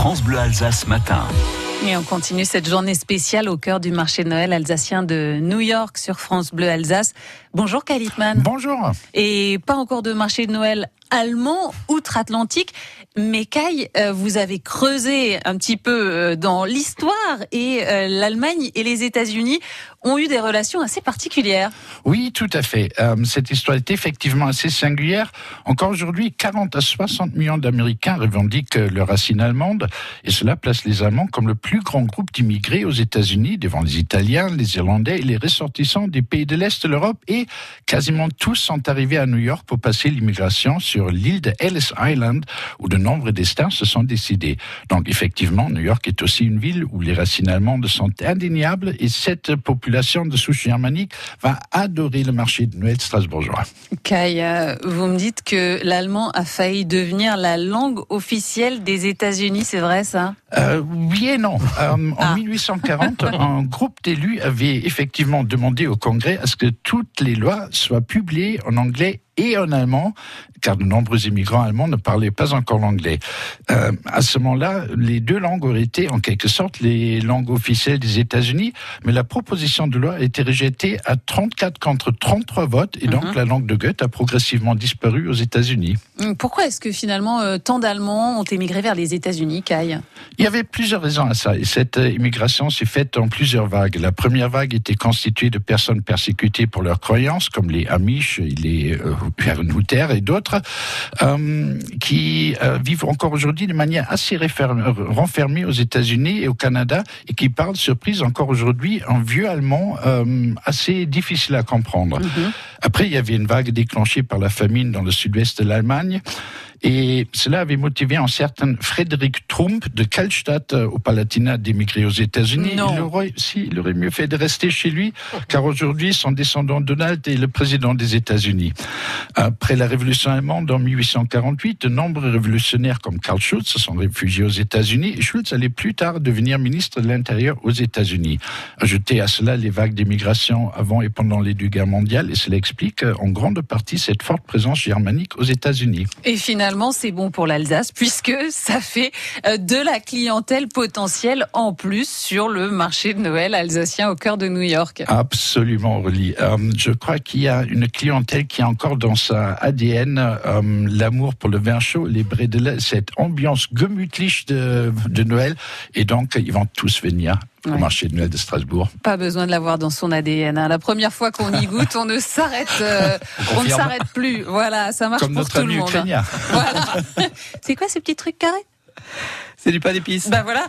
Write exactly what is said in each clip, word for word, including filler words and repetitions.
France Bleu Alsace matin. Et on continue cette journée spéciale au cœur du marché de Noël alsacien de New York sur France Bleu Alsace. Bonjour Kai Littmann. Bonjour. Et pas encore de marché de Noël allemand outre-Atlantique, mais Kai, vous avez creusé un petit peu dans l'histoire et l'Allemagne et les États-Unis ont eu des relations assez particulières. Oui, tout à fait. Euh, cette histoire est effectivement assez singulière. Encore aujourd'hui, quarante à soixante millions d'Américains revendiquent leur racine allemande et cela place les Allemands comme le plus grand groupe d'immigrés aux États-Unis devant les Italiens, les Irlandais et les ressortissants des pays de l'Est de l'Europe, et quasiment tous sont arrivés à New York pour passer l'immigration sur l'île de Ellis Island où de nombreux destins se sont décidés. Donc effectivement, New York est aussi une ville où les racines allemandes sont indéniables et cette population de souche germanique va adorer le marché de Noël strasbourgeois. Kai, euh, vous me dites que l'allemand a failli devenir la langue officielle des États-Unis, c'est vrai ça ? Euh, oui et non. Euh, ah. En dix-huit cent quarante, un groupe d'élus avait effectivement demandé au Congrès à ce que toutes les lois soient publiées en anglais et en allemand, car de nombreux immigrants allemands ne parlaient pas encore l'anglais. Euh, à ce moment-là, les deux langues auraient été en quelque sorte les langues officielles des États-Unis, mais la proposition de loi a été rejetée à trente-quatre contre trente-trois votes, et donc mm-hmm. la langue de Goethe a progressivement disparu aux États-Unis. Pourquoi est-ce que finalement euh, tant d'Allemands ont émigré vers les États-Unis, Kai ? Il y avait plusieurs raisons à ça, et cette euh, immigration s'est faite en plusieurs vagues. La première vague était constituée de personnes persécutées pour leurs croyances, comme les Amish, les euh, Herrnhuter et d'autres, euh, qui euh, vivent encore aujourd'hui de manière assez renfermée aux États-Unis et au Canada, et qui parlent, surprise, encore aujourd'hui, un vieux allemand euh, assez difficile à comprendre. Mm-hmm. Après, il y avait une vague déclenchée par la famine dans le sud-ouest de l'Allemagne, et cela avait motivé un certain Frédéric Trump de Kallstadt au Palatinat d'émigrer aux États-Unis. Non. Il aurait, si, il aurait mieux fait de rester chez lui, car aujourd'hui, son descendant Donald est le président des États-Unis. Après la révolution allemande en dix-huit cent quarante-huit, de nombreux révolutionnaires comme Karl Schulz se sont réfugiés aux États-Unis, et Schulz allait plus tard devenir ministre de l'Intérieur aux États-Unis. Ajoutez à cela les vagues d'immigration avant et pendant les deux guerres mondiales, et cela explique en grande partie cette forte présence germanique aux États-Unis. Et finalement, c'est bon pour l'Alsace puisque ça fait de la clientèle potentielle en plus sur le marché de Noël alsacien au cœur de New York. Absolument, Aurélie. Euh, je crois qu'il y a une clientèle qui a encore dans sa A D N euh, l'amour pour le vin chaud, les bredele, cette ambiance gemütlich de, de Noël, et donc ils vont tous venir au ouais. marché de Noël de Strasbourg. Pas besoin de l'avoir dans son A D N. Hein. La première fois qu'on y goûte, on ne s'arrête, euh, on ne s'arrête plus. Voilà, ça marche comme pour notre tout le monde. Ukrainien. Voilà. C'est quoi ces petits trucs carrés ? C'est du pain d'épices. Ben voilà.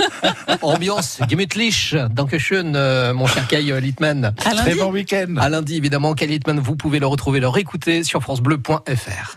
Ambiance gemütlich. Dankeschön, euh, mon cher Kai Littmann. À lundi. Très bon week-end. À lundi, évidemment. Kai Littmann, vous pouvez le retrouver, le réécouter sur francebleu point f r.